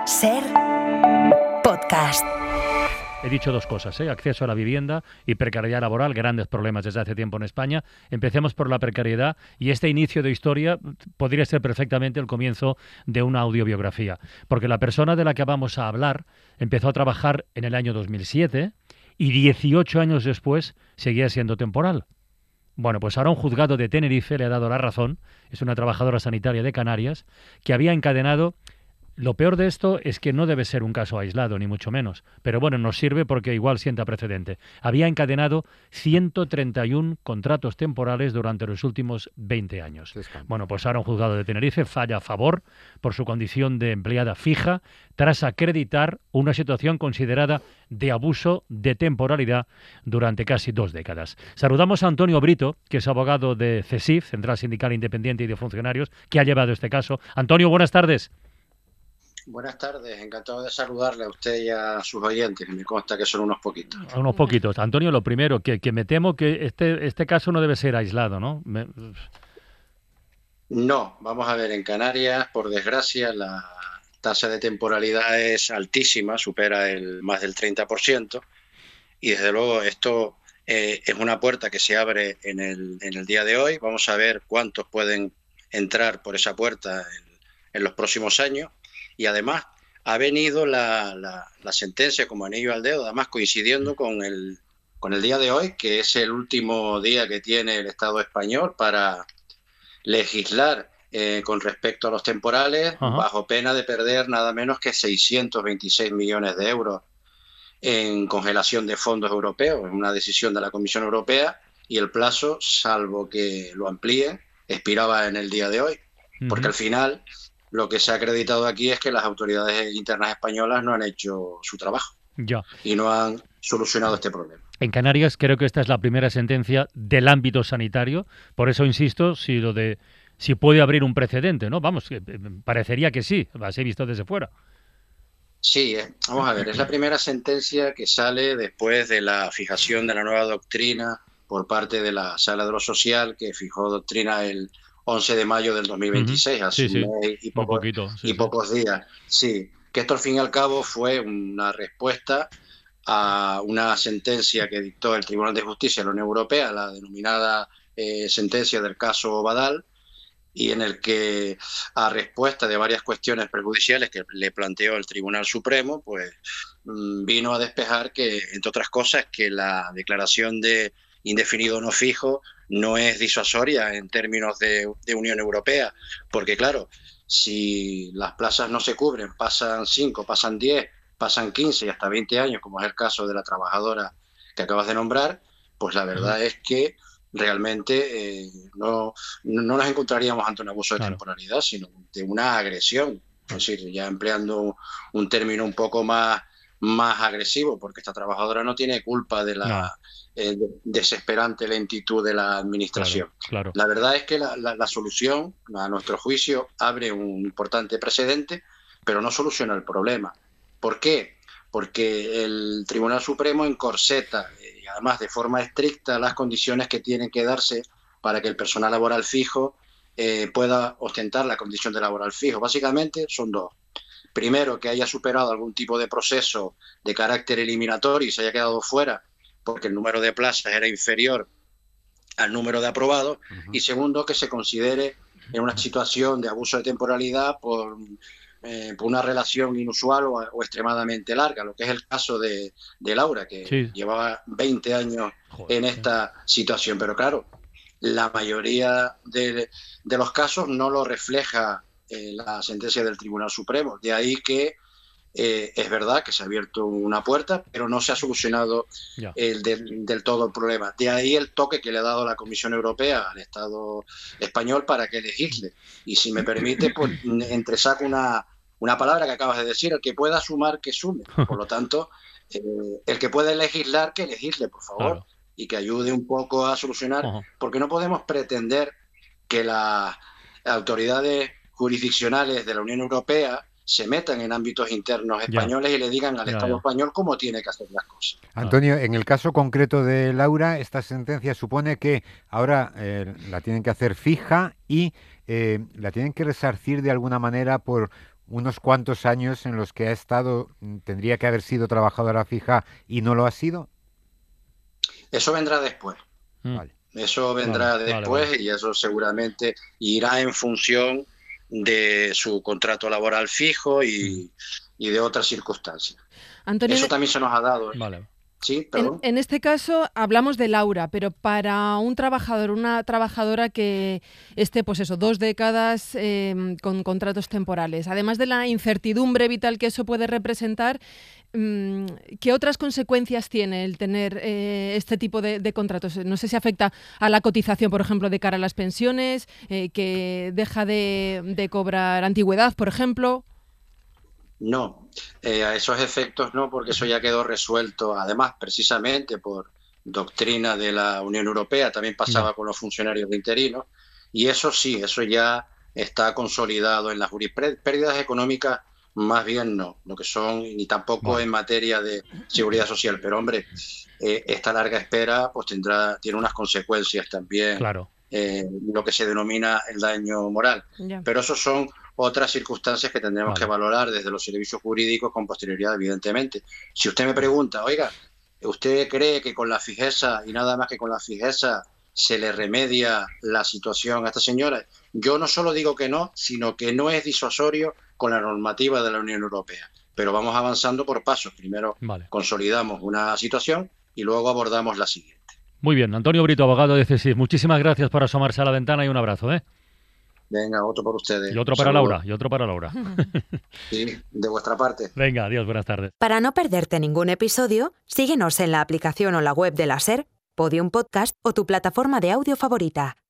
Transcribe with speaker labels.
Speaker 1: SER Podcast.
Speaker 2: He dicho dos cosas, acceso a la vivienda y precariedad laboral, grandes problemas desde hace tiempo en España. Empecemos por la precariedad y este inicio de historia podría ser perfectamente el comienzo de una audiobiografía, porque la persona de la que vamos a hablar empezó a trabajar en el año 2007 y 18 años después seguía siendo temporal. Bueno, pues ahora un juzgado de Tenerife le ha dado la razón, es una trabajadora sanitaria de Canarias, que había encadenado. Lo peor de esto es que no debe ser un caso aislado, ni mucho menos. Pero bueno, nos sirve porque igual sienta precedente. Había encadenado 131 contratos temporales durante los últimos 20 años. Bueno, pues ahora un juzgado de Tenerife falla a favor por su condición de empleada fija tras acreditar una situación considerada de abuso de temporalidad durante casi 2 décadas. Saludamos a Antonio Brito, que es abogado de CESIF, Central Sindical Independiente y de Funcionarios, que ha llevado este caso. Antonio, buenas tardes.
Speaker 3: Buenas tardes, encantado de saludarle a usted y a sus oyentes, que me consta que son unos poquitos.
Speaker 2: Unos poquitos. Antonio, lo primero, que me temo que este caso no debe ser aislado, ¿no?
Speaker 3: No, vamos a ver, en Canarias, por desgracia, la tasa de temporalidad es altísima, supera más del 30%, y desde luego esto es una puerta que se abre en el día de hoy. Vamos a ver cuántos pueden entrar por esa puerta en los próximos años. Y además ha venido la sentencia como anillo al dedo, además coincidiendo con el día de hoy, que es el último día que tiene el Estado español para legislar con respecto a los temporales, bajo pena de perder nada menos que 626 millones de euros en congelación de fondos europeos, en una decisión de la Comisión Europea, y el plazo, salvo que lo amplíen, expiraba en el día de hoy, porque al final lo que se ha acreditado aquí es que las autoridades internas españolas no han hecho su trabajo y no han solucionado este problema.
Speaker 2: En Canarias creo que esta es la primera sentencia del ámbito sanitario, por eso insisto, si puede abrir un precedente, ¿no? Vamos, parecería que sí, así visto desde fuera.
Speaker 3: Sí, vamos a ver, es la primera sentencia que sale después de la fijación de la nueva doctrina por parte de la Sala de lo Social, que fijó doctrina el 11 de mayo del 2026, hace un mes y pocos días. Sí, que esto al fin y al cabo fue una respuesta a una sentencia que dictó el Tribunal de Justicia de la Unión Europea, la denominada sentencia del caso Badal, y en el que, a respuesta de varias cuestiones perjudiciales que le planteó el Tribunal Supremo, pues vino a despejar que, entre otras cosas, que la declaración de indefinido no fijo no es disuasoria en términos de Unión Europea, porque claro, si las plazas no se cubren, pasan 5, pasan 10, pasan 15 y hasta 20 años, como es el caso de la trabajadora que acabas de nombrar, pues la verdad es que realmente no nos encontraríamos ante un abuso de temporalidad, sino de una agresión. Es decir, ya empleando un término un poco más agresivo, porque esta trabajadora no tiene culpa de la desesperante lentitud de la administración.
Speaker 2: Claro.
Speaker 3: La verdad es que la solución, a nuestro juicio, abre un importante precedente, pero no soluciona el problema. ¿Por qué? Porque el Tribunal Supremo encorseta, y además de forma estricta, las condiciones que tienen que darse para que el personal laboral fijo pueda ostentar la condición de laboral fijo. Básicamente son dos. Primero, que haya superado algún tipo de proceso de carácter eliminatorio y se haya quedado fuera porque el número de plazas era inferior al número de aprobados. Y segundo, que se considere en una situación de abuso de temporalidad por una relación inusual o extremadamente larga, lo que es el caso de Laura, que llevaba 20 años en esta situación. Pero claro, la mayoría de los casos no lo refleja la sentencia del Tribunal Supremo. De ahí que es verdad que se ha abierto una puerta, pero no se ha solucionado del todo el problema. De ahí el toque que le ha dado la Comisión Europea al Estado español para que legisle. Y si me permite, pues entresaco una palabra que acabas de decir: el que pueda sumar, que sume. Por lo tanto, el que puede legislar, que legisle, por favor, y que ayude un poco a solucionar, porque no podemos pretender que las autoridades jurisdiccionales de la Unión Europea se metan en ámbitos internos españoles y le digan al Estado español cómo tiene que hacer las cosas.
Speaker 4: Antonio, en el caso concreto de Laura, esta sentencia supone que ahora la tienen que hacer fija y la tienen que resarcir de alguna manera por unos cuantos años en los que ha estado, tendría que haber sido trabajadora fija y no lo ha sido?
Speaker 3: Eso vendrá después.
Speaker 4: Vale.
Speaker 3: Eso vendrá después y eso seguramente irá en función de su contrato laboral fijo y de otras circunstancias.
Speaker 5: Antonio,
Speaker 3: eso también se nos ha dado.
Speaker 2: Vale.
Speaker 3: Sí, perdón.
Speaker 5: En este caso hablamos de Laura, pero para un trabajador, una trabajadora que esté, pues eso, 2 décadas con contratos temporales, además de la incertidumbre vital que eso puede representar, ¿qué otras consecuencias tiene el tener este tipo de contratos? No sé si afecta a la cotización, por ejemplo, de cara a las pensiones, que deja de cobrar antigüedad, por ejemplo.
Speaker 3: No, a esos efectos no, porque eso ya quedó resuelto, además, precisamente por doctrina de la Unión Europea, también pasaba con los funcionarios de interinos, y eso sí, eso ya está consolidado en la jurisprudencia. Pérdidas económicas, más bien no, lo que son, ni tampoco en materia de seguridad social, pero hombre, esta larga espera pues tiene unas consecuencias también,
Speaker 2: claro.
Speaker 3: Lo que se denomina el daño moral, pero esos son otras circunstancias que tendremos que valorar desde los servicios jurídicos con posterioridad, evidentemente. Si usted me pregunta, oiga, ¿usted cree que con la fijeza y nada más que con la fijeza se le remedia la situación a esta señora? Yo no solo digo que no, sino que no es disuasorio con la normativa de la Unión Europea. Pero vamos avanzando por pasos. Primero consolidamos una situación y luego abordamos la siguiente.
Speaker 2: Muy bien. Antonio Brito, abogado de CESIF. Muchísimas gracias por asomarse a la ventana y un abrazo, ¿eh?
Speaker 3: Venga, otro por ustedes.
Speaker 2: Y otro para Laura, y otro para Laura.
Speaker 3: Sí, de vuestra parte.
Speaker 2: Venga, adiós, buenas tardes.
Speaker 1: Para no perderte ningún episodio, síguenos en la aplicación o la web de la SER, Podium Podcast o tu plataforma de audio favorita.